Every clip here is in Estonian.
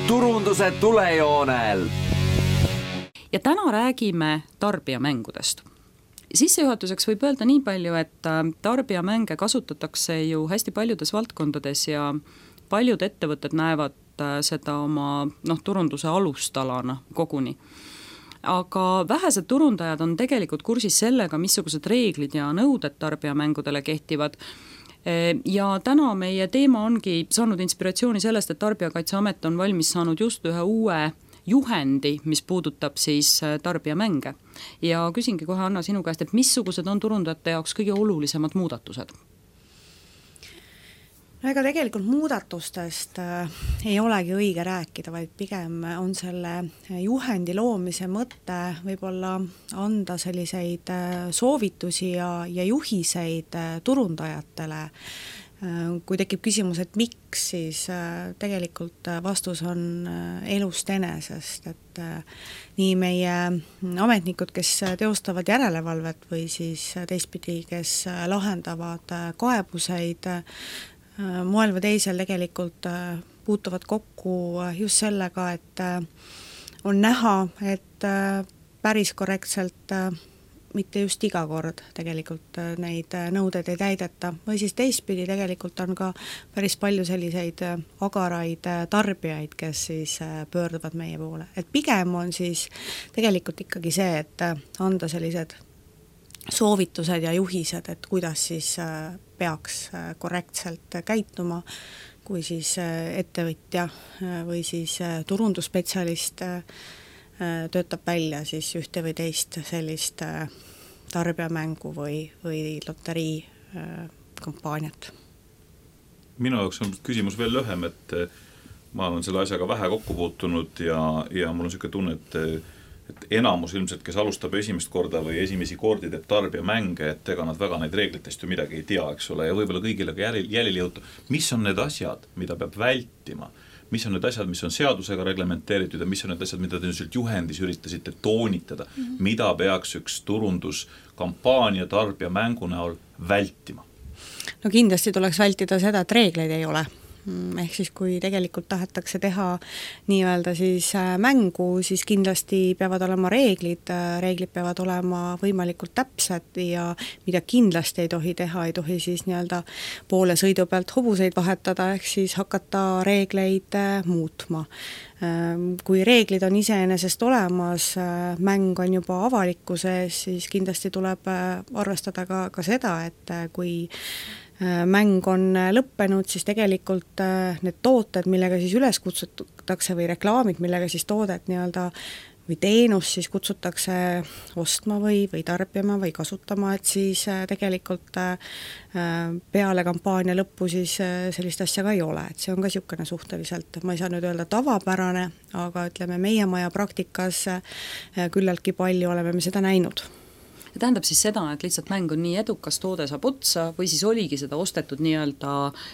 turunduse tulejoonel. Ja täna räägime tarbijamängudest. Sissejuhatuseks võib öelda nii palju, et tarbijamänge kasutatakse ju hästi paljudes valdkondades ja paljud ettevõtted näevad seda oma turunduse alustalana koguni. Aga vähesed turundajad on tegelikult kursis sellega, missugused reeglid ja nõuded tarbijamängudele kehtivad. Ja täna meie teema ongi saanud inspiratsiooni sellest, et Tarbijakaitseamet on valmis saanud just ühe uue juhendi, mis puudutab siis tarbijamänge. Ja küsingi kohe, Anna, sinu käest, et missugused on turundajate jaoks kõige olulisemad muudatused? Ega tegelikult muudatustest ei olegi õige rääkida, vaid pigem on selle juhendi loomise mõte võib-olla anda selliseid soovitusi ja juhiseid turundajatele. Kui tekib küsimus, et miks, siis tegelikult vastus on elust enesest, et nii meie ametnikud, kes teostavad järelevalvet või siis teistpidi, kes lahendavad kaebuseid, moel või teisel tegelikult puutuvad kokku just sellega, et on näha, et päris korrektselt mitte just iga kord tegelikult neid nõudeid ei täideta, või siis teistpidi tegelikult on ka päris palju selliseid agaraid tarbijaid, kes siis pöörduvad meie poole. Et pigem on siis tegelikult ikkagi see, et anda sellised soovitused ja juhised, et kuidas siis peaks korrektselt käituma, kui siis ettevõtja või siis turundusspetsialist töötab välja siis ühte või teist sellist tarbijamängu või loterii kampaaniat. Minu jaoks on küsimus veel lühem, et ma olen selle asjaga vähe kokku puutunud ja mul on selline tunne, et enamus ilmselt, kes alustab esimest korda või esimesi kordi teeb tarbijamänge, et ega nad väga neid reeglitest ju midagi ei tea, eks ole, ja võib-olla kõigile ka jälile jõuta. Mis on need asjad, mida peab vältima? Mis on need asjad, mis on seadusega reglementeeritud ja mis on need asjad, mida te juhendis üritasite toonitada, mida peaks üks turunduskampaania tarbijamängu näol vältima? No kindlasti tuleks vältida seda, et reegleid ei ole. Ehk siis kui tegelikult tahetakse teha nii-öelda siis mängu, siis kindlasti peavad olema reeglid peavad olema võimalikult täpsed ja mida kindlasti ei tohi teha, ei tohi siis nii-öelda poole sõidu pealt hobuseid vahetada, ehk siis hakata reegleid muutma. Kui reeglid on iseenesest olemas, mäng on juba avalikkuse ees, siis kindlasti tuleb arvestada ka seda, et kui mäng on lõppenud, siis tegelikult need tooted, millega siis üles kutsutakse või reklaamid, millega siis toodet nii-öelda või teenus siis kutsutakse ostma või tarbima või kasutama, et siis tegelikult peale kampaania lõppu siis sellist asja ka ei ole, et see on ka niisugune suhteliselt, ma ei saa nüüd öelda tavapärane, aga ütleme meie maja praktikas küllaltki palju oleme me seda näinud. Ja tähendab siis seda, et lihtsalt mäng on nii edukas, toode saab otsa või siis oligi seda ostetud nii-öelda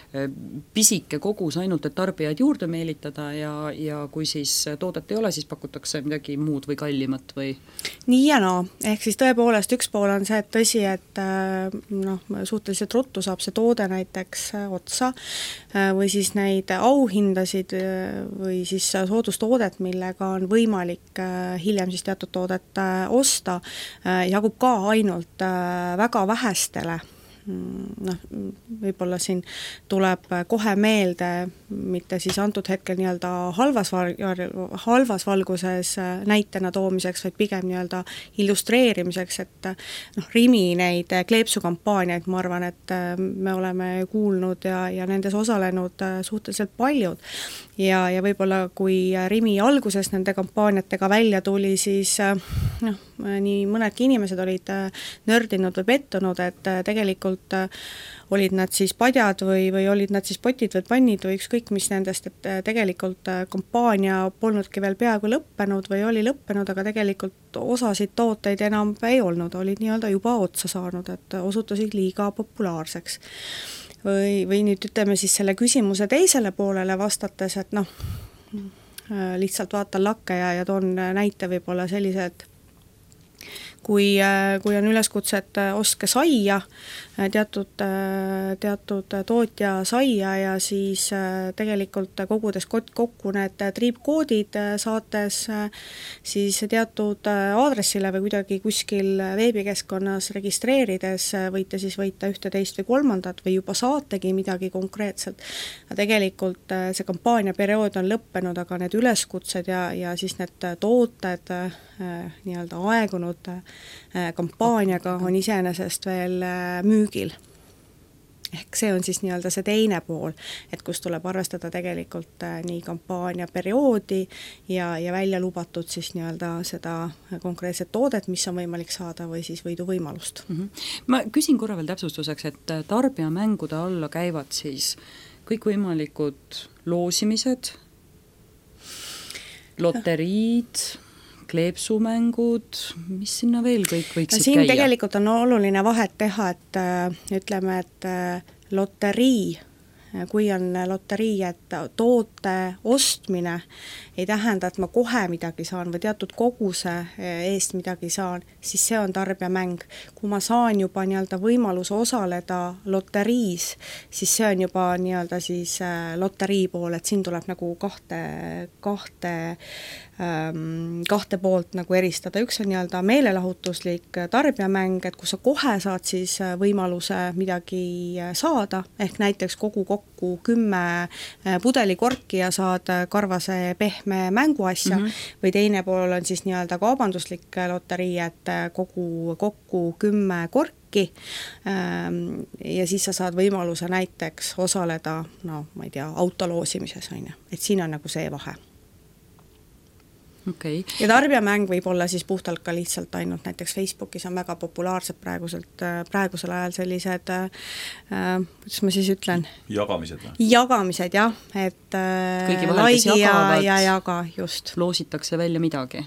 pisike kogus ainult, et tarbijaid juurde meelitada ja kui siis toodet ei ole, siis pakutakse midagi muud või kallimat või? Nii ja no, ehk siis tõepoolest üks pool on see, et tõsi, et suhteliselt ruttu saab see toode näiteks otsa või siis neid auhindasid või siis soodustoodet, millega on võimalik hiljem siis teatud toodet osta, jagub ka ainult väga vähestele. Võib-olla siin tuleb kohe meelde, mitte siis antud hetkel nii-öelda halvas valguses näitena toomiseks, vaid pigem nii-öelda illustreerimiseks, et Rimi neid kleepsukampaaniaid, ma arvan, et me oleme kuulnud ja nendes osalenud suhteliselt paljud. Ja võib-olla kui Rimi alguses nende kampaaniatega välja tuli, siis nii mõnedki inimesed olid nördinud või pettunud, et tegelikult olid nad siis padjad või olid nad siis potid või pannid või ükskõik mis nendest, et tegelikult kampaania polnudki veel peaaegu lõppenud või oli lõppenud, aga tegelikult osasid tooteid enam ei olnud, olid nii-öelda juba otsa saanud, et osutusid liiga populaarseks. Või nüüd ütleme siis selle küsimuse teisele poolele vastates, et lihtsalt vaatan lakke ja toon näite võib-olla sellised, kui on üleskutse, et ostke saia, teatud tootja saia ja siis tegelikult kogudes kokku need triipkoodid, saates siis teatud aadressile või kuidagi kuskil veebikeskkonnas registreerides võite siis võita ühte, teist või kolmandat või juba saategi midagi konkreetselt. Tegelikult see kampaaniaperiood on lõppenud, aga need üleskutsed ja siis need tooted nii-öelda aegunud kampaaniaga on iseenesest veel müügil. Ehk see on siis nii-öelda see teine pool, et kus tuleb arvestada tegelikult nii kampaaniaperioodi ja välja lubatud siis nii-öelda seda konkreetset toodet, mis on võimalik saada või siis võiduvõimalust. Ma küsin korra veel täpsustuseks, et tarbijamängude alla käivad siis kõikvõimalikud loosimised, loteriid, kleepsumängud, mis sinna veel kõik võiksid siin käia? Tegelikult on oluline vahet teha, et ütleme, et loterii, kui on loterii, et toote ostmine ei tähenda, et ma kohe midagi saan või teatud koguse eest midagi saan, siis see on tarbijamäng. Kui ma saan juba nii-öelda võimaluse osaleda loteriis, siis see on juba nii-öelda siis loterii pool, et siin tuleb nagu kahte poolt nagu eristada. Üks on nii-öelda meelelahutuslik tarbijamäng, et kus sa kohe saad siis võimaluse midagi saada, ehk näiteks kokku 10 pudelikorki ja saad karvase pehme mänguasja või teine pool on siis nii-öelda kaubanduslik loterii, et kokku 10 korki ja siis sa saad võimaluse näiteks osaleda, ma ei tea, autoloosimises, et siin on nagu see vahe. Okay. Ja tarbijamäng võib olla siis puhtalt ka lihtsalt ainult näiteks Facebookis on väga populaarsed praegusel ajal sellised, kuidas ma siis ütlen? Jagamised või? Jagamised, jah, et laigi ja jaga, just. Loositakse välja midagi?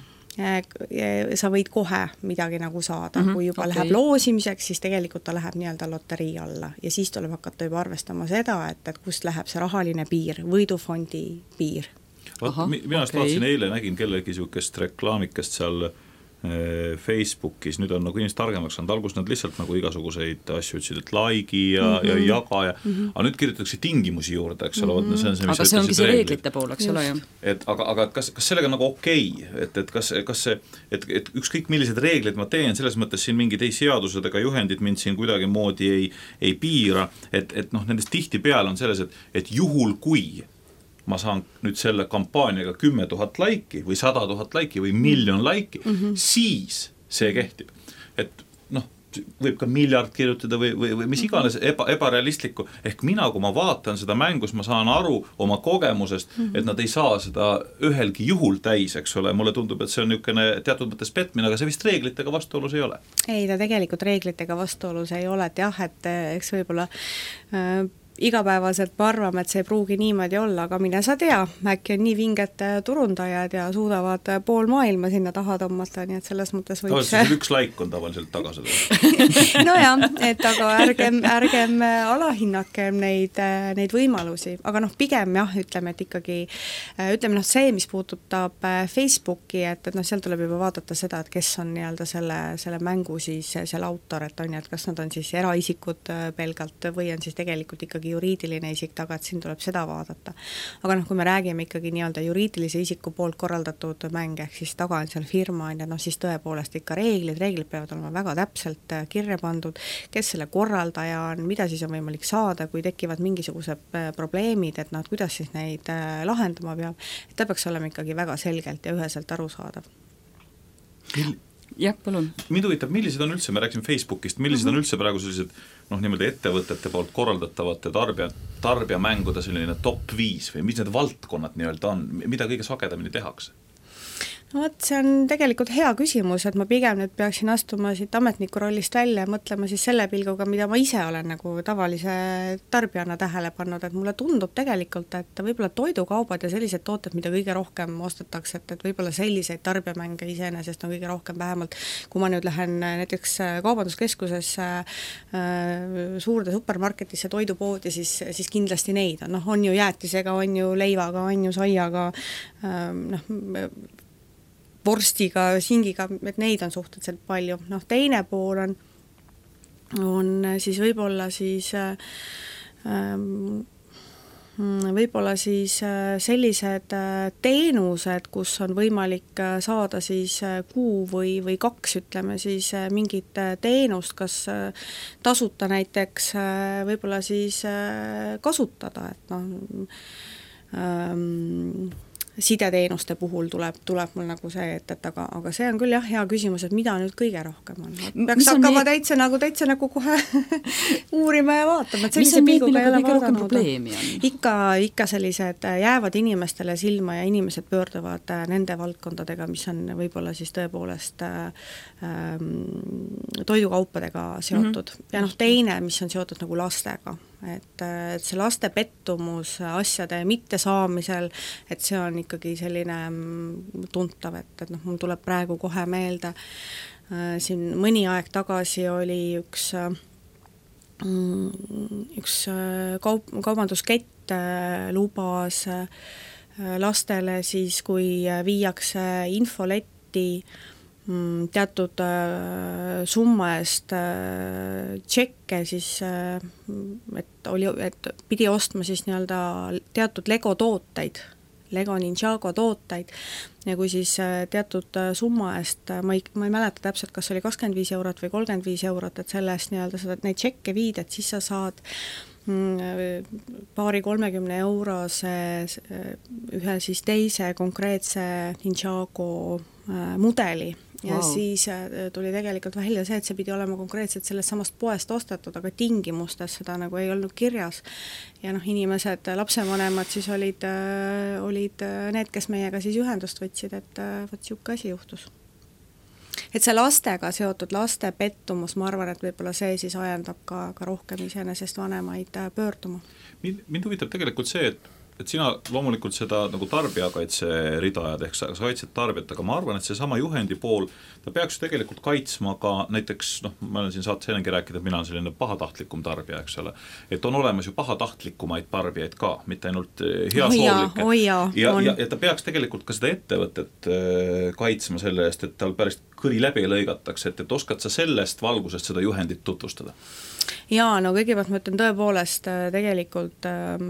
Sa võid kohe midagi nagu saada, kui juba läheb loosimiseks, siis tegelikult ta läheb nii-öelda loterii alla ja siis tuleb hakata juba arvestama seda, et kust läheb see rahaline piir, võidufondi piir. Mina vaatasin eile, nägin kellegi sihukest reklaamikest seal Facebookis, nüüd on nagu inimesed targemaks saanud, algus nad lihtsalt nagu igasuguseid asju ütlesid, et laigi ja jaga ja aga nüüd kirjutatakse tingimusi juurde, eks ole, aga see ongi see reeglite pool, eks ole ju. Aga kas sellega nagu okei, et kas see, et ükskõik millised reeglid ma teen, selles mõttes siin mingid seadused ega juhendid mind siin kuidagi moodi ei piira, et nendest tihti peale on selles, et juhul kui ma saan nüüd selle kampaaniaga 10 000 laiki või 100 000 laiki või 1 miljon laiki, siis see kehtib. Et võib ka miljard kirjutada või mis iganes ebarealistlikku. Ehk mina, kui ma vaatan seda mängus, ma saan aru oma kogemusest, et nad ei saa seda ühelgi juhul täis, eks ole. Mulle tundub, et see on niisugune teatud mõttes petmine, aga see vist reeglitega vastuolus ei ole. Ei, ta tegelikult reeglitega vastuolus ei ole, et jah, et eks võib-olla igapäevaselt ma arvame, et see ei pruugi niimoodi olla, aga mine sa tea, äkki on nii vinged turundajad ja suudavad pool maailma sinna taha tõmmata, nii et selles mõttes võib see... Üks laik on tavaliselt taga seda. No jah, et aga ärgem alahinnakem neid võimalusi, aga pigem jah, ütleme, et ikkagi see, mis puudutab Facebooki, et seal tuleb juba vaadata seda, et kes on nii-öelda selle mängu siis selle autor, et on, et kas nad on siis eraisikud pelgalt või on siis tegelikult ikkagi juriidiline isik taga, et siin tuleb seda vaadata. Aga kui me räägime ikkagi nii-öelda juriidilise isiku poolt korraldatud mäng, ehk siis taga on seal firma, siis tõepoolest ikka reeglid peavad olema väga täpselt kirja pandud, kes selle korraldaja on, mida siis on võimalik saada, kui tekivad mingisugused probleemid, et kuidas siis neid lahendama peab, et ta peaks olema ikkagi väga selgelt ja üheselt arusaadav. Jah, palun. Mind huvitab, millised on üldse, me rääksime Facebookist, millised on üldse praegu sellised niimoodi ettevõtete poolt korraldatavate tarbijamängude selline top 5 või mis need valdkonnad nii-öelda on, mida kõige sagedamini tehakse? See on tegelikult hea küsimus, et ma pigem nüüd peaksin astuma siit ametniku rollist välja ja mõtlema siis selle pilguga, mida ma ise olen nagu tavalise tarbijana tähele pannud, et mulle tundub tegelikult, et võib-olla toidukaubad ja sellised tooted, mida kõige rohkem ostetakse, et võib-olla selliseid tarbijamänge iseenesest on kõige rohkem, vähemalt kui ma nüüd lähen näiteks kaubanduskeskusesse suurde supermarketisse toidupoodi, siis kindlasti neid on ju jäätisega, on ju leivaga, on ju saiaga, vorstiga, singiga, et neid on suhteliselt palju. Teine pool on siis võib-olla sellised teenused, kus on võimalik saada siis kuu või 2, ütleme siis mingit teenust, kas tasuta näiteks võib-olla siis kasutada, et sideteenuste puhul tuleb mul nagu see, et aga see on küll jah, hea küsimus, et mida nüüd kõige rohkem on. Peaks hakkama täitsa nagu kohe uurima ja vaatama, et sellise pilguga ei ole vaadanud. Ikka sellised jäävad inimestele silma ja inimesed pöörduvad nende valdkondadega, mis on võib-olla siis tõepoolest toidukaupadega seotud. Ja teine, mis on seotud nagu lastega. Et see laste pettumus asjade mittesaamisel, et see on ikkagi selline tuntav, et mul tuleb praegu kohe meelde, siin mõni aeg tagasi oli üks kaubanduskett lubas lastele siis, kui viiakse infoletti teatud summa eest tšekke, siis et pidi ostma siis nii-öelda teatud Lego tooteid, Lego Ninjago tooteid, ja kui siis teatud summa eest, ma ei mäleta täpselt, kas oli 25 eurot või 35 eurot, et selle eest nii-öelda neid tšekke viid, et siis sa saad paari 30 eurose ühe siis teise konkreetse Ninjago mudeli ja siis tuli tegelikult välja see, et see pidi olema konkreetselt sellest samast poest ostetud, aga tingimustes seda nagu ei olnud kirjas. Ja inimesed, lapsevanemad siis olid need, kes meiega siis ühendust võtsid, et võt siuke asi juhtus. Et see lastega seotud laste pettumus, ma arvan, et võib-olla see siis ajendab ka rohkem iseenesest vanemaid pöörduma. Mind huvitab tegelikult see, et sina loomulikult seda nagu tarbijakaitse rida ajad, ehk sa kaitsed tarbijat, aga ma arvan, et see sama juhendi pool, ta peaks tegelikult kaitsma ka näiteks, ma olen siin saates ennegi rääkida, et mina olen selline pahatahtlikum tarbija, eks ole, et on olemas ju pahatahtlikumaid tarbijaid ka, mitte ainult heasoovlikke. Ja ta peaks tegelikult ka seda ettevõtet kaitsma selle eest, et tal päris kõri läbi lõigatakse, et oskad sa sellest valgusest seda juhendit tutvustada? Jaa, kõigepealt ma ütlen tõepoolest tegelikult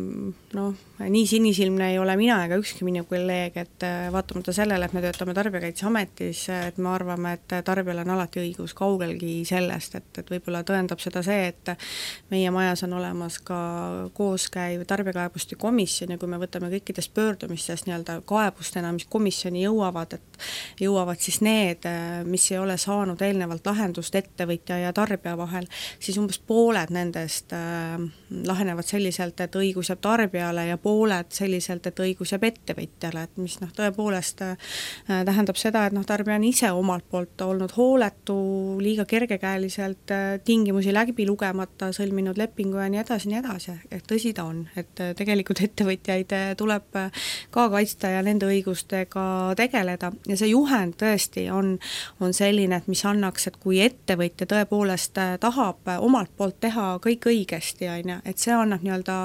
nii sinisilmne ei ole mina ega ükski minu kolleeg, et vaatamata sellele, et me töötame Tarbijakaitseametis, et me arvame, et tarbijal on alati õigus kaugelgi sellest, et võib-olla tõendab seda see, et meie majas on olemas ka kooskäiv tarbijakaebuste komisjon ja kui me võtame kõikidest pöördumistest nii-öelda kaebustena, mis komisjoni jõuavad, et jõuavad siis need, mis ei ole saanud eelnevalt lahendust ettevõtja ja tarbija vahel, siis umbes pooled nendest lahenevad selliselt, et õigus jääb tarbijale ja pooled selliselt, et õigus jääb ettevõtjale, et mis tõepoolest tähendab seda, et tarbija on ise omalt poolt olnud hooletu, liiga kergekäeliselt tingimusi läbi lugemata, sõlminud lepingu ja nii edasi, et tõsi ta on, et tegelikult ettevõtjaid tuleb ka kaitsta ja nende õigustega tegeleda ja see juhend tõesti on selline, et mis annaks, et kui ettevõtja tõepoolest tahab omalt poolt teha kõik õigesti, et see annab nii-öelda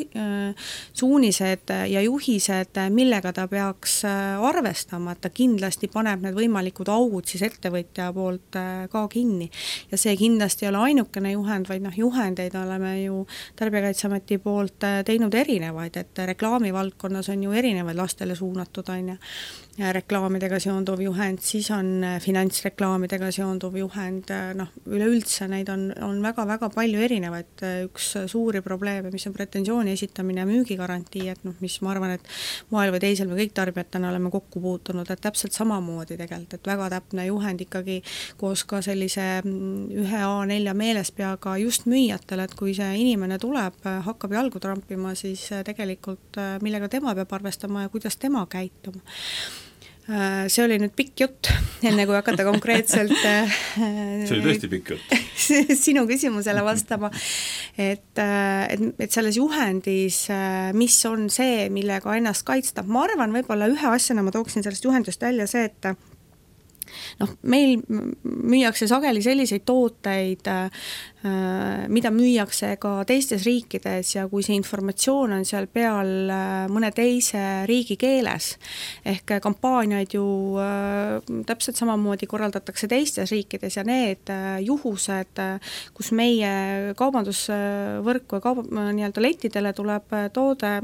suunised ja juhised, millega ta peaks arvestama, et ta kindlasti paneb need võimalikud augud siis ettevõtja poolt ka kinni. Ja see kindlasti ei ole ainukene juhend, vaid juhendeid oleme ju Tarbijakaitseameti poolt teinud erinevaid, et reklaamivaldkonnas on ju erinevaid lastele suunatud reklaamidega seonduv juhend, siis on finantsreklaamidega seonduv juhend, üleüldse neid on väga-väga palju erinevaid, üks suuri probleeme, mis on pretensiooni esitamine ja müügigarantii, et mis ma arvan, et moel või teisel me kõik tarbijatena oleme kokku puutunud, et täpselt samamoodi tegelikult, et väga täpne juhend ikkagi koos ka sellise 1 A4 meelespeaga just müüjatele, et kui see inimene tuleb, hakkab jalgu trampima, siis tegelikult millega tema peab arvestama ja kuidas tema käituma. See oli nüüd pikk jutt, enne kui hakata konkreetselt see oli tõesti pikk jutt. Sinu küsimusele vastama, et selles juhendis, mis on see, millega ennast kaitsta. Ma arvan, võib-olla ühe asjana ma tooksin sellest juhendist välja see, et meil müüakse sageli selliseid tooteid, mida müüakse ka teistes riikides ja kui see informatsioon on seal peal mõne teise riigi keeles, ehk kampaaniaid ju täpselt samamoodi korraldatakse teistes riikides ja need juhused, kus meie kaubandusvõrku ja nii-öelda lettidele tuleb toode,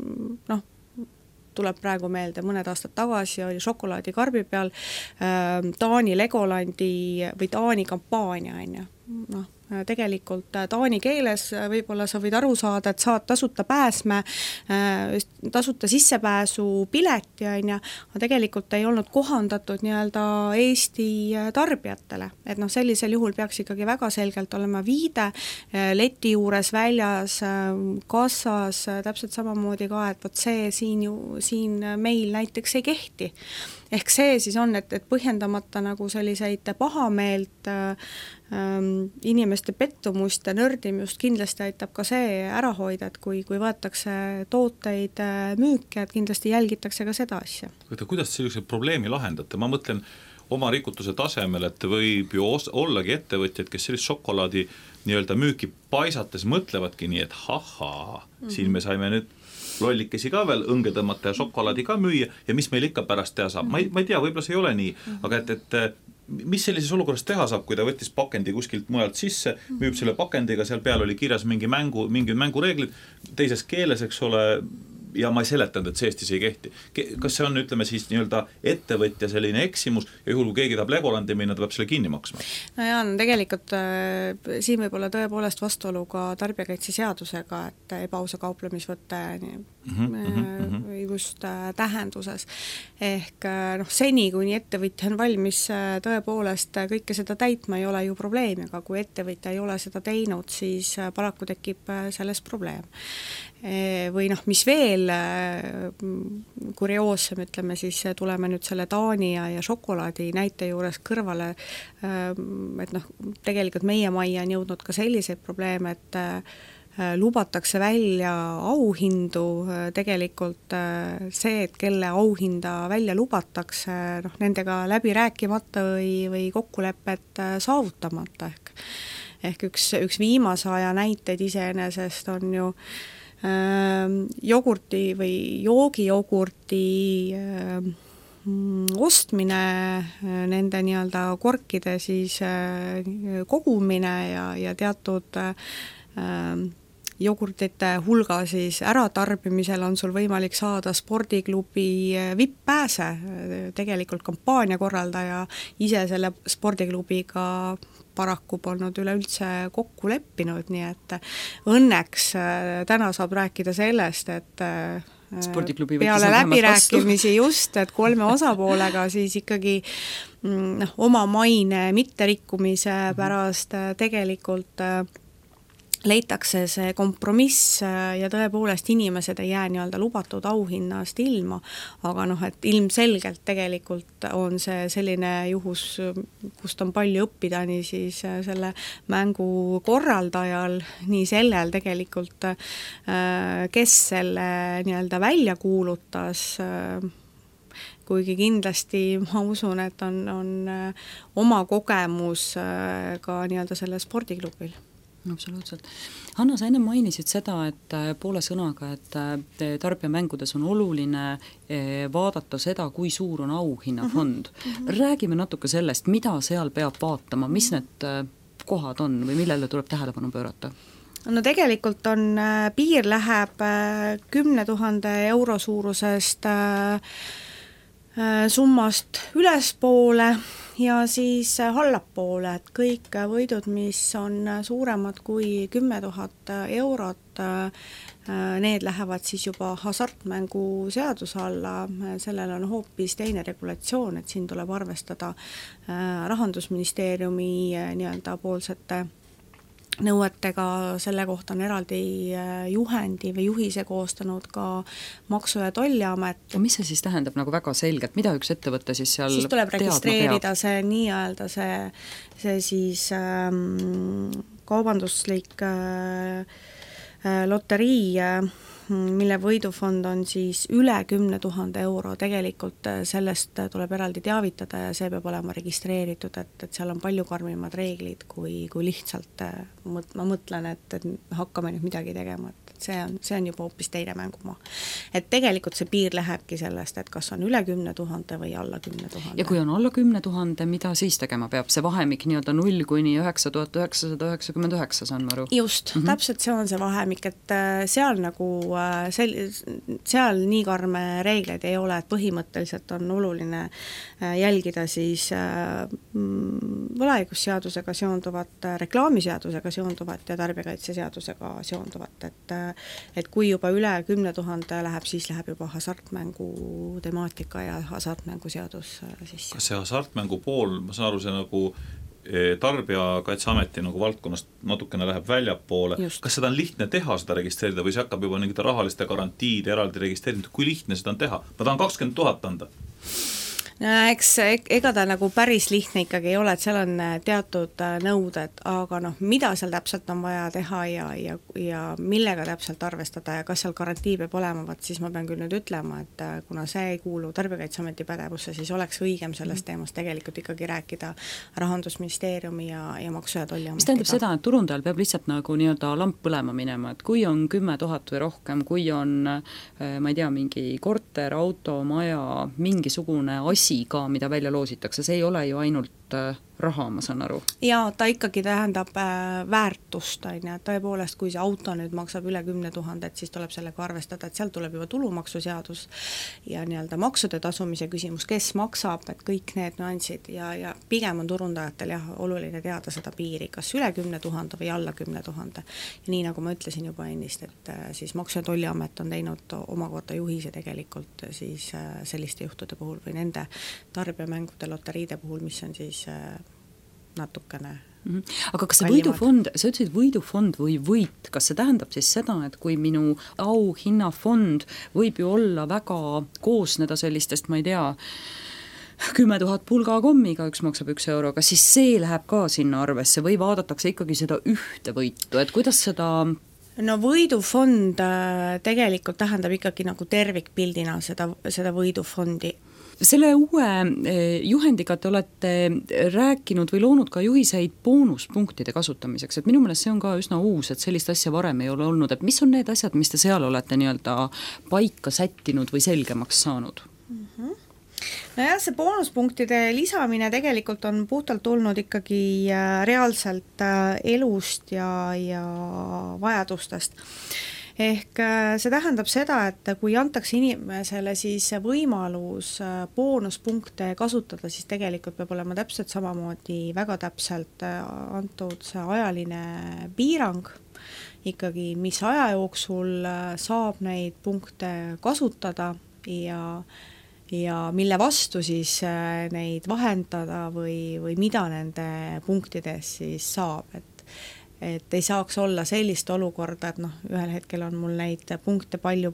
tuleb praegu meelde, mõned aastad tagasi oli šokolaadikarbi peal Taani Legolandi või Taani kampaania, tegelikult taani keeles võib-olla sa võid aru saada, et saad tasuta pääsme, tasuta sissepääsu pileti, aga tegelikult ei olnud kohandatud nii-öelda Eesti tarbijatele. Et sellisel juhul peaks ikkagi väga selgelt olema viide leti juures väljas, kassas, täpselt samamoodi ka, et võt see siin meil näiteks ei kehti. Ehk see siis on, et põhjendamata nagu selliseid pahameelt, inimeste pettumust ja nördimust kindlasti aitab ka see ära hoida, et kui võetakse tooteid müüke, et kindlasti jälgitakse ka seda asja. Kuidas sellise probleemi lahendate? Ma mõtlen oma rikutuse tasemel, et võib ju ollagi ettevõtjad, kes sellist šokolaadi nii-öelda müüki paisates mõtlevadki nii, et siin me saime nüüd lollikesi ka veel õnge tõmmata ja šokolaadi ka müüa ja mis meil ikka pärast teha saab. Ma ei tea, võib-olla see ei ole nii, aga et mis sellises olukorras teha saab, kui ta võttis pakendi kuskilt mujalt sisse, müüb selle pakendiga, seal peal oli kirjas mingi mängureeglid, teises keeles, eks ole, ja ma ei seletanud, et see Eestis ei kehti. Kas see on, ütleme siis nii-öelda ettevõtja selline eksimus ja juhul, kui keegi tahab Legolandi minna, ta peab selle kinni maksma? tegelikult siin võib olla tõepoolest vastuolu ka tarbijakaitseseadusega, et ebaausa kauplemisvõtte just tähenduses. Ehk seni, kuni ettevõtja on valmis tõepoolest kõike seda täitma, ei ole ju probleemi, aga kui ettevõtja ei ole seda teinud, siis paraku tekib selles probleem. Või mis veel kurioossem, ütleme siis, tuleme nüüd selle Taani ja šokolaadi näite juures kõrvale, et tegelikult meie majja on jõudnud ka selliseid probleeme, et lubatakse välja auhindu, tegelikult see, et kelle auhinda välja lubatakse, nendega läbi rääkimata või kokkulepet saavutamata. Ehk üks viimase aja näiteid iseenesest on ju jogurti või joogijogurti ostmine, nende nii-öelda korkide siis kogumine ja teatud jogurtite hulga siis äratarbimisel on sul võimalik saada spordiklubi VIP-pääse, tegelikult kampaania korraldaja ise selle spordiklubiga paraku polnud üleüldse kokku leppinud, nii et õnneks täna saab rääkida sellest, et peale läbirääkimisi just, et 3 osapoolega siis ikkagi oma maine mitterikkumise pärast tegelikult leitakse see kompromiss ja tõepoolest inimesed ei jää nii-öelda lubatud auhinnast ilma, aga et ilmselgelt tegelikult on see selline juhus, kust on palju õppida nii siis selle mängu korraldajal, nii sellel tegelikult, kes selle nii-öelda välja kuulutas, kuigi kindlasti ma usun, et on oma kogemus ka nii-öelda selle spordiklubil. Absoluutselt. Hanna, sa enne mainisid seda, et poole sõnaga, et tarbijamängudes on oluline vaadata seda, kui suur on auhinnafond. Räägime natuke sellest, mida seal peab vaatama, mis need kohad on või millele tuleb tähelepanu pöörata? Tegelikult on, piir läheb 10 000 euro suurusest summast ülespoole ja siis allapoole, et kõik võidud, mis on suuremad kui 10 000 eurot, need lähevad siis juba hasartmängu seaduse alla, sellel on hoopis teine regulatsioon, et siin tuleb arvestada Rahandusministeeriumi nii-öelda poolsete nõuetega, selle kohta on eraldi juhendi või juhise koostanud ka Maksu- ja Tolliamet. Ja mis see siis tähendab nagu väga selgelt, mida üks ettevõte siis seal siis tuleb registreerida see nii-öelda see siis kaubanduslik loterii mille võidufond on siis üle 10 000 euro, tegelikult sellest tuleb eraldi teavitada ja see peab olema registreeritud, et seal on palju karmimad reeglid, kui lihtsalt ma mõtlen, et hakkame nüüd midagi tegema, et see on juba hoopis teine mängumaa. Et tegelikult see piir lähebki sellest, et kas on üle 10 000 või alla 10 000. Ja kui on alla 10 000, mida siis tegema peab? See vahemik nii-öelda 0 kuni 9999, saan ma aru? Just, täpselt see on see vahemik, et seal nagu seal nii karme reegleid ei ole, et põhimõtteliselt on oluline jälgida siis võlaõigusseadusega seonduvat, reklaamiseadusega seonduvat ja tarbijakaitseseadusega seonduvat, et kui juba üle 10 000 läheb, siis läheb juba hasartmängu temaatika ja hasartmänguseadus sisse. Kas see hasartmängu pool, ma saan aru, see nagu Tarbijakaitseameti nagu valdkonnast natukene läheb väljapoole. Just. Kas seda on lihtne teha, seda registreerida, või see hakkab juba mingite rahaliste garantiide eraldi registreerida? Kui lihtne seda on teha? Ma tahan 20 000 anda. Ega ta nagu päris lihtne ikkagi ei ole, et seal on teatud nõuded, aga mida seal täpselt on vaja teha ja millega täpselt arvestada ja kas seal garantii peab olema, siis ma pean küll nüüd ütlema, et kuna see ei kuulu Tarbijakaitseameti pädevusse, siis oleks õigem sellest teemast tegelikult ikkagi rääkida Rahandusministeeriumi ja Maksu- ja Tolliametiga. Mis tähendab seda, et turundajal peab lihtsalt nagu nii-öelda lamp põlema minema, et kui on 10 000 või rohkem, kui on, ma ei tea, mingi korter, auto, maja, mingisugune asi ka, mida välja loositakse, see ei ole ju ainult raha, ma saan aru. Ja ta ikkagi tähendab väärtust, tõepoolest, kui see auto nüüd maksab üle 10 000, siis tuleb sellega arvestada, et seal tuleb juba tulumaksuseadus ja nii-öelda maksude tasumise küsimus, kes maksab, et kõik need nüansid ja pigem on turundajatel oluline teada seda piiri, kas üle 10 000 või alla 10 000. Ja nii nagu ma ütlesin juba ennist, et siis Maksu- ja Tolliamet on teinud omakorda juhise tegelikult siis selliste juhtude puhul või nende tarbijamängude loteriide puhul, mis on siis natukene Aga kas see võidufond, sa ütlesid võidufond või võit, kas see tähendab siis seda, et kui minu auhinnafond võib ju olla väga koosneda sellistest, ma ei tea, 10 000 pulgakommiga, üks maksab 1 euro, kas siis see läheb ka sinna arvesse või vaadatakse ikkagi seda ühte võitu, et kuidas seda... No võidufond tegelikult tähendab ikkagi nagu tervikpildina seda võidufondi. Selle uue juhendiga te olete rääkinud või loonud ka juhiseid boonuspunktide kasutamiseks, et minu meelest see on ka üsna uus, et sellist asja varem ei ole olnud, et mis on need asjad, mis te seal olete nii-öelda paika sättinud või selgemaks saanud? Nojah, see boonuspunktide lisamine tegelikult on puhtalt tulnud ikkagi reaalselt elust ja vajadustest. Ehk see tähendab seda, et kui antakse inimesele siis võimalus boonuspunkte kasutada, siis tegelikult peab olema täpselt samamoodi väga täpselt antud see ajaline piirang, ikkagi mis aja jooksul saab neid punkte kasutada ja mille vastu siis neid vahendada või mida nende punktides siis saab, et ei saaks olla sellist olukorda, et ühel hetkel on mul neid punkte palju,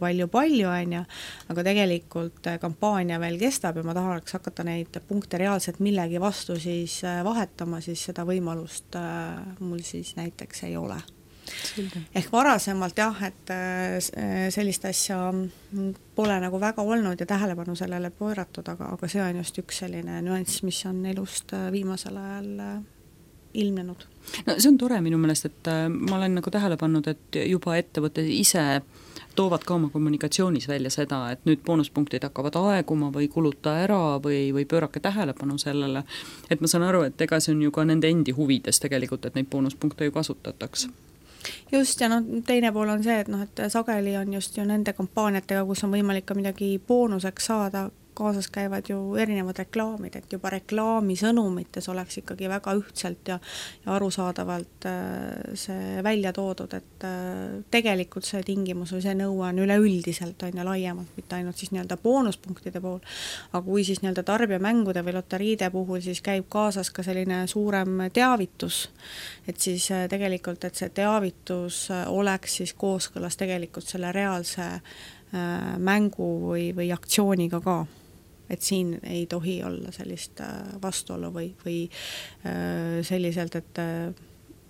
aga tegelikult kampaania veel kestab ja ma tahaks hakata neid punkte reaalselt millegi vastu siis vahetama, siis seda võimalust mul siis näiteks ei ole. Ehk varasemalt et sellist asja pole nagu väga olnud ja tähelepanu sellele pööratud, aga see on just üks selline nüanss, mis on elust viimasel ajal ilmnenud. No see on tore minu meelest, et ma olen nagu tähele pannud, et juba ettevõtted ise toovad ka oma kommunikatsioonis välja seda, et nüüd boonuspunktid hakkavad aeguma või kuluta ära või pöörake tähelepanu sellele, et ma saan aru, et ega see on ju ka nende endi huvides tegelikult, et neid boonuspunkte ju kasutatakse. Just, ja teine pool on see, et sageli on just ju nende kampaaniatega, kus on võimalik ka midagi boonuseks saada, kaasas käivad ju erinevad reklaamid, et juba reklaami sõnumites oleks ikkagi väga ühtselt ja arusaadavalt see välja toodud, et tegelikult see tingimus või see nõue on üleüldiselt on ja laiemalt, mitte ainult siis nii-öelda boonuspunktide pool, aga kui siis nii-öelda tarbijamängude või loteriide puhul siis käib kaasas ka selline suurem teavitus, et siis tegelikult, et see teavitus oleks siis kooskõlas tegelikult selle reaalse mängu või aktsiooniga ka. Et siin ei tohi olla sellist vastuolu või selliselt, et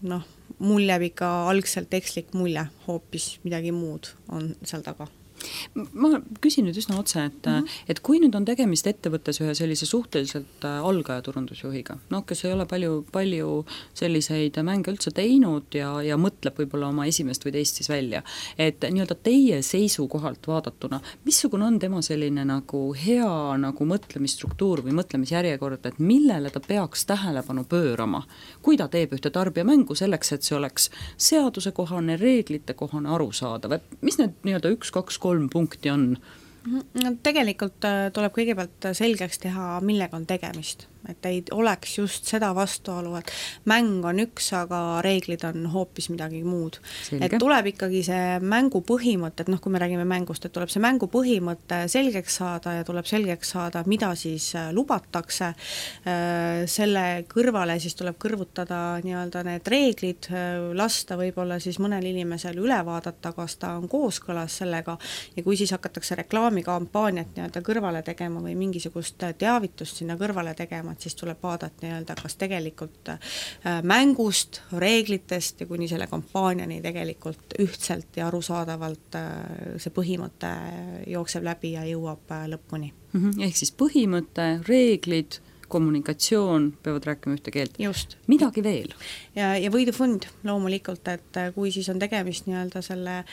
mul jääb ikka algselt ekslik mulje, hoopis midagi muud on seal taga. Ma küsin nüüd üsna otse, et kui nüüd on tegemist ettevõttes ühe sellise suhteliselt algaja turundusjuhiga, kes ei ole palju selliseid mänge üldse teinud ja mõtleb võib-olla oma esimest või teist siis välja, et nii-öelda teie seisukohalt vaadatuna, missugune on tema selline nagu hea nagu mõtlemisstruktuur või mõtlemisjärjekord, et millele ta peaks tähelepanu pöörama, kui ta teeb ühte tarbijamängu selleks, et see oleks seadusekohane, reeglitekohane, arusaadav, et mis need nii-öelda 1, 2, 3 punkti on? Tegelikult tuleb kõigepealt selgeks teha, millega on tegemist. Et ei oleks just seda vastuolu, et mäng on üks, aga reeglid on hoopis midagi muud. Selge. Et tuleb ikkagi see mängu põhimõte, et kui me räägime mängust, et tuleb see mängu põhimõte selgeks saada ja tuleb selgeks saada, mida siis lubatakse. Selle kõrvale siis tuleb kõrvutada nii-öelda need reeglid, lasta võib-olla siis mõnel inimesel üle vaadata, kas ta on kooskõlas sellega ja kui siis hakatakse reklaamikampaaniat nii-öelda kõrvale tegema või mingisugust teavitust sinna kõrvale tegema, et siis tuleb vaadata nii-öelda, kas tegelikult mängust, reeglitest ja kuni selle kampaaniani tegelikult ühtselt ja arusaadavalt see põhimõte jookseb läbi ja jõuab lõpuni. Ehk siis põhimõte, reeglid, kommunikatsioon peavad rääkima ühte keelt. Just. Midagi veel? Ja võidufond loomulikult, et kui siis on tegemist nii-öelda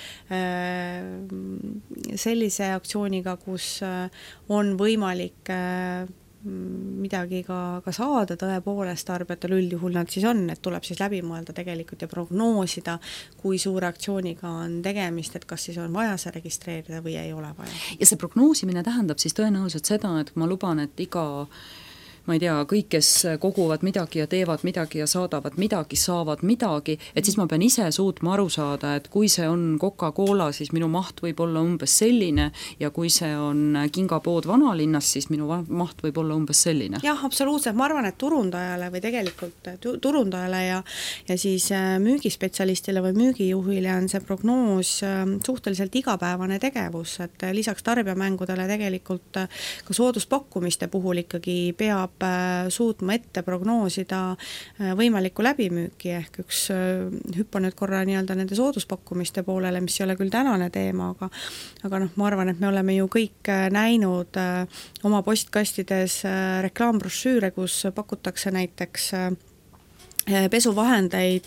sellise aktsiooniga, kus on võimalik midagi ka saada tõepoolest tarbijatel üldjuhul nad siis on, et tuleb siis läbi mõelda tegelikult ja prognoosida, kui suure aktsiooniga on tegemist, et kas siis on vaja see registreerida või ei ole vaja. Ja see prognoosimine tähendab siis tõenäoliselt seda, et ma luban, et ma ei tea, kõik, kes koguvad midagi ja teevad midagi ja saadavad midagi, saavad midagi, et siis ma pean ise suutma aru saada, et kui see on Coca-Cola, siis minu maht võib olla umbes selline ja kui see on kingapood vanalinnas, siis minu maht võib olla umbes selline. Jah, absoluutselt, ma arvan, et turundajale või tegelikult turundajale ja siis müügispetsialistile või müügijuhile on see prognoos suhteliselt igapäevane tegevus, et lisaks tarbijamängudele tegelikult ka sooduspakkumiste puhul ikkagi peab suutma ette prognoosida võimalikku läbimüüki, ehk üks hüppa nüüd korra nii-öelda nende sooduspakkumiste poolele, mis ei ole küll tänane teema, aga ma arvan, et me oleme ju kõik näinud oma postkastides reklaambrošüüre, kus pakutakse näiteks pesuvahendeid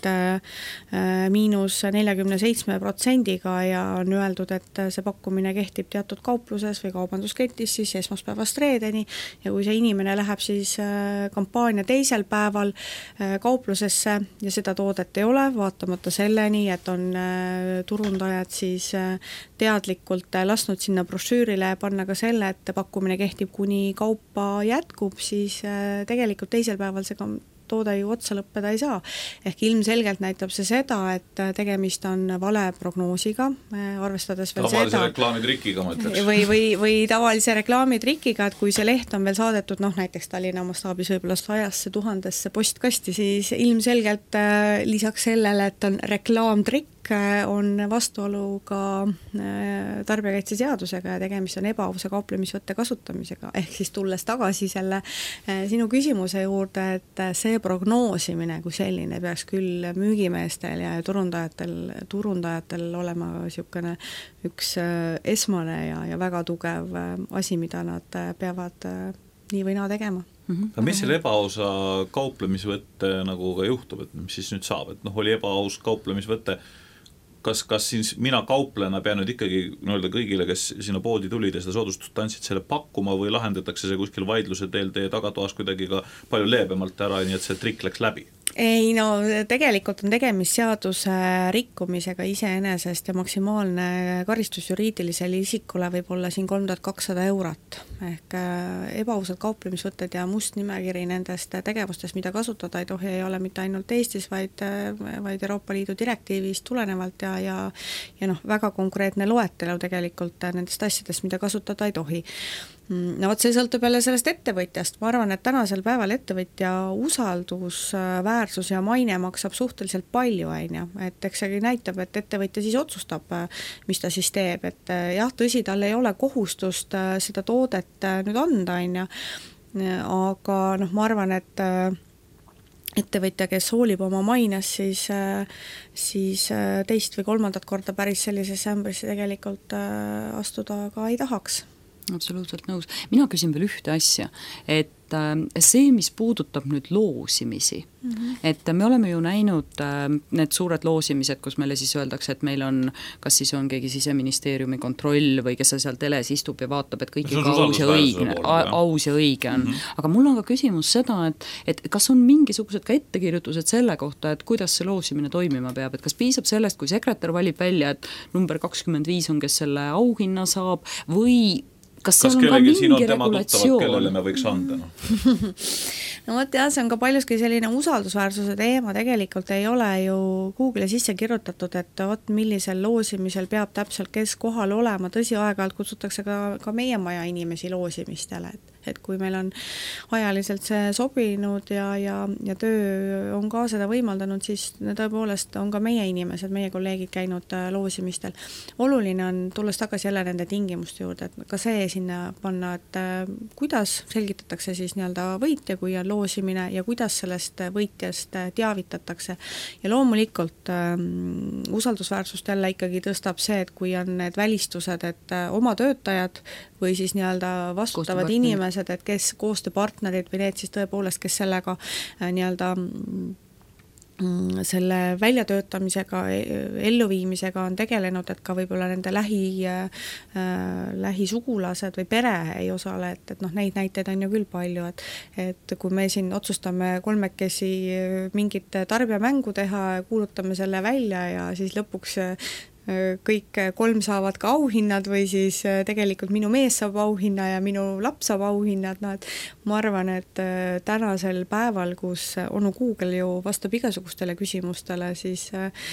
-47% ja on öeldud, et see pakkumine kehtib teatud kaupluses või kaubandusketis siis esmaspäevast reedeni ja kui see inimene läheb siis kampaania teisel päeval kauplusesse ja seda toodet ei ole, vaatamata selleni, et on turundajad siis teadlikult lasknud sinna brošüürile panna ka selle, et pakkumine kehtib kuni kaupa jätkub, siis tegelikult teisel päeval see toode ju otsa lõppeda ei saa. Ehk ilmselgelt näitab see seda, et tegemist on vale prognoosiga, arvestades veel tavalise reklaamitrikiga, ma ütleks. Või tavalise reklaamitrikiga, et kui see leht on veel saadetud, näiteks Tallinna mastaabis võib-olla 100 000 postkasti, siis ilmselgelt lisaks sellele, et on reklaamtrikk, on vastuolu ka tarbijakaitseseadusega ja tegemist on ebaausa kauplemisvõtte kasutamisega. Ehk siis tulles tagasi selle sinu küsimuse juurde, et see prognoosimine kui selline peaks küll müügimeestel ja turundajatel olema niisugune üks esmane ja väga tugev asi, mida nad peavad nii või naa tegema. Aga mis selle ebaausa kauplemisvõtte nagu ka juhtub, et mis siis nüüd saab, et oli ebaus kauplemisvõtte, kas siis mina kauplena pean nüüd ikkagi kõigile, kes sinna poodi tulid ja seda soodustust andsid selle pakkuma või lahendatakse see kuskil vaidluse teel teie tagatoas kuidagi ka palju leebemalt ära, nii et see trikk läks läbi? Ei, tegelikult on tegemist seaduse rikkumisega iseenesest ja maksimaalne karistus juriidilisele isikule võib olla siin 3200 €. Ehk ebaausad kauplemisvõtted ja must nimekiri nendest tegevustest, mida kasutada ei tohi, ei ole mitte ainult Eestis, vaid Euroopa Liidu direktiivist tulenevalt ja väga konkreetne loetelu tegelikult nendest asjadest, mida kasutada ei tohi. See sõltub jälle sellest ettevõtjast. Ma arvan, et tänasel päeval ettevõtja usaldusväärsus ja maine maksab suhteliselt palju, et eks see näitab, et ettevõtja siis otsustab, mis ta siis teeb, et jah, tõsi, tal ei ole kohustust seda toodet nüüd anda, aga ma arvan, et ettevõtja, kes hoolib oma maines, siis teist või kolmandat korda päris sellisesse ämbrisse tegelikult astuda ka ei tahaks. Absoluutselt nõus. Mina küsin veel ühte asja, et see, mis puudutab nüüd loosimisi, et me oleme ju näinud need suured loosimised, kus meile siis öeldakse, et meil on, kas siis on keegi Siseministeeriumi kontroll või kes seal teles istub ja vaatab, et kõik aus ja õige on. Aga mul on ka küsimus seda, et kas on mingisugused ka ettekirjutused selle kohta, et kuidas see loosimine toimima peab, et kas piisab sellest, kui sekretär valib välja, et number 25 on, kes selle auhinna saab, või kas seal on ka mingi regulatsioon? Kellele me võiks anda? No vot jah, see on ka paljuski selline usaldusväärsuse teema, tegelikult ei ole ju Google'i sisse kirjutatud, et vot millisel loosimisel peab täpselt kes kohal olema, tõsi aeg-ajalt kutsutakse ka meie maja inimesi loosimistele, et kui meil on ajaliselt see sobinud ja töö on ka seda võimaldanud, siis tõepoolest on ka meie inimesed, meie kolleegid käinud loosimistel. Oluline on, tulles tagasi jälle nende tingimuste juurde, et ka see sinna panna, et kuidas selgitatakse siis nii-öelda võitja, kui on loosimine ja kuidas sellest võitjast teavitatakse. Ja loomulikult usaldusväärsust jälle ikkagi tõstab see, et kui on need välistused, et oma töötajad või siis nii-öelda vastutavad inimesed, et kes koostööpartnerid või need siis tõepoolest, kes sellega nii-öelda selle väljatöötamisega, elluviimisega on tegelenud, et ka võib-olla nende lähisugulased või pere ei osale, et neid näiteid on ju küll palju, et kui me siin otsustame kolmekesi mingit tarbijamängu teha, kuulutame selle välja ja siis lõpuks kõik kolm saavad ka auhinnad või siis tegelikult minu mees saab auhinna ja minu laps saab auhinnad, et ma arvan, et tänasel päeval, kus onu Google ju vastab igasugustele küsimustele, siis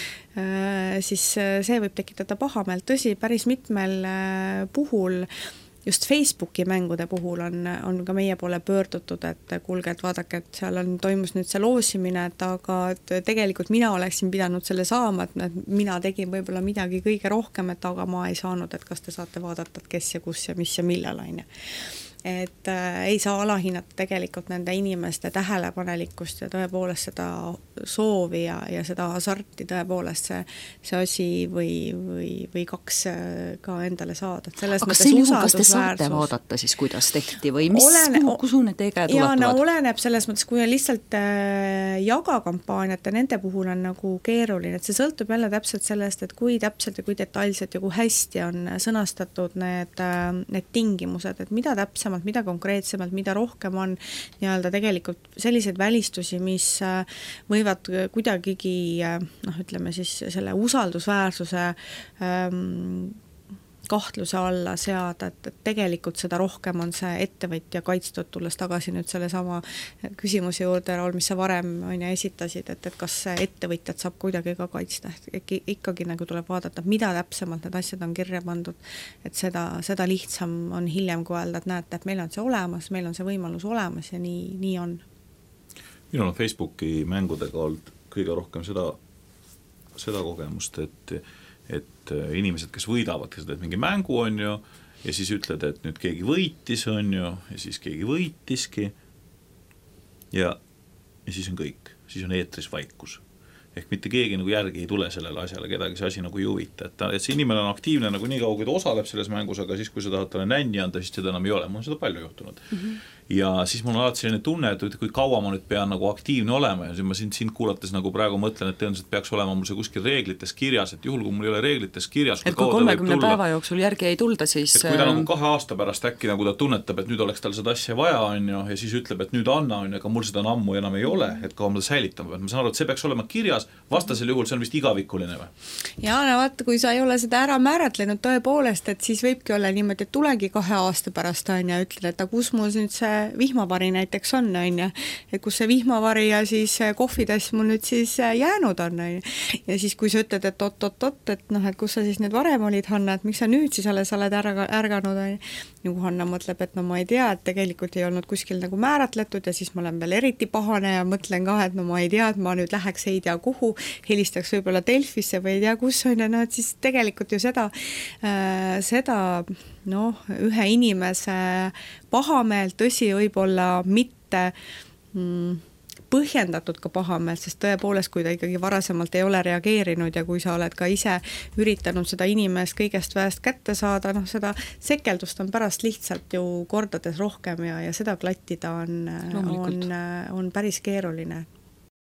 see võib tekitada pahameelt. Tõsi, päris mitmel puhul just Facebooki mängude puhul on ka meie poole pöördutud, et kuulge, et vaadake, et seal toimus nüüd see loosimine, et aga tegelikult mina oleksin pidanud selle saama, et mina tegin võib-olla midagi kõige rohkem, et aga ma ei saanud, et kas te saate vaadata, et kes ja kus ja mis ja millal on. Et ei saa alahinnata tegelikult nende inimeste tähelepanelikkust ja tõepoolest seda soovi ja seda hasarti tõepoolest see asi või kaks ka endale saada. Aga sel juhul, kas te saate vaadata siis, kuidas tehti või kuhu need teged ulatuvad? No oleneb selles mõttes, kui on lihtsalt jagakampaaniat ja nende puhul on nagu keeruline, et see sõltub jälle täpselt sellest, et kui täpselt ja kui detailselt ja kui hästi on sõnastatud need tingimused, et mida täpsemalt, mida konkreetsemalt, mida rohkem on nii-öelda tegelikult selliseid välistusi, mis võivad kuidagigi, ütleme siis selle usaldusväärsuse kahtluse alla seada, et tegelikult seda rohkem on see ettevõtja kaitstud, tulles tagasi nüüd selle sama küsimuse juurde, Raul, mis sa varem esitasid, et kas ettevõtjad saab kuidagi ka kaitsta, ikkagi nagu tuleb vaadata, mida täpsemalt need asjad on kirja pandud, et seda lihtsam on hiljem kui öelda, et näete, et meil on see olemas, meil on see võimalus olemas ja nii on. Minul on Facebooki mängudega olnud kõige rohkem seda kogemust, et inimesed, kes võidavad, kes teed mingi mängu on ju, ja siis ütled, et nüüd keegi võitis on ju, ja siis keegi võitiski ja siis on kõik, siis on eetris vaikus. Ehk mitte keegi nagu järgi ei tule sellele asjale, kedagi see asi nagu ei huvita, et see inimene on aktiivne nagu nii kaua, kui ta osaleb selles mängus, aga siis, kui sa tahad talle nänni anda, siis seda enam ei ole, mul on seda palju juhtunud. Ja siis mul on alati selline tunne, et kui kaua ma nüüd pean nagu aktiivne olema ja siis ma sind kuulates nagu praegu mõtlen, et tõenäoliselt peaks olema mul see kuskil reeglites kirjas, et juhul, kui mul ei ole reeglites kirjas, et kui 30 päeva jooksul järgi ei tulda, siis et kui ta nagu 2 aasta pärast äkki nagu ta tunnetab, et nüüd oleks tal seda asja vaja on ju, ja siis ütleb, et nüüd anna on ju, aga mul seda ammu enam ei ole, et kaua ma ta säilitama pean. Ma saan aru, et see peaks olema kirjas, vastasel juhul see on vist igavikuline või? Ja vaata, kui sa ei ole seda ära määratlenud tõepoolest, et siis võibki olla niimoodi, et tulegi 2 aasta pärast on ja ütled, et kus mul nüüd see vihmavari näiteks on ja et kus see vihmavari ja siis kohvitass mul nüüd siis jäänud on ja siis kui sa ütled, et oot, et kus sa siis nüüd varem olid, Hanna, et miks sa nüüd siis alles oled ärganud nagu Hanna mõtleb, et no ma ei tea, et tegelikult ei olnud kuskil nagu määratletud ja siis ma olen veel eriti pahane ja mõtlen ka, et no ma ei tea, et ma nüüd läheks ei tea kuhu, helistaks võib-olla Delfisse või ei tea kus on ja et siis tegelikult ju seda ühe inimese pahameelt, tõsi, võib-olla mitte põhjendatud ka pahameelt, sest tõepoolest, kui ta ikkagi varasemalt ei ole reageerinud ja kui sa oled ka ise üritanud seda inimest kõigest väest kätte saada, seda sekeldust on pärast lihtsalt ju kordades rohkem ja seda klattida on päris keeruline.